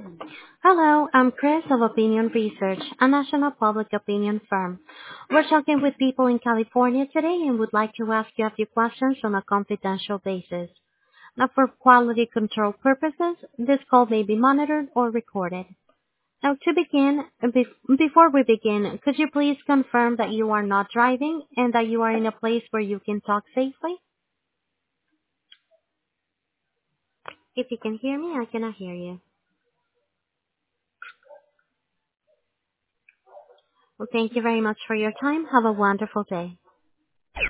Hello, I'm Chris of Opinion Research, a national public opinion firm. We're talking with people in California today and would like to ask you a few questions on a confidential basis. Now, for quality control purposes, this call may be monitored or recorded. Now, to begin, before we begin, could you please confirm that you are not driving and that you are in a place where you can talk safely? If you can hear me, I cannot hear you. Well, thank you very much for your time. Have a wonderful day.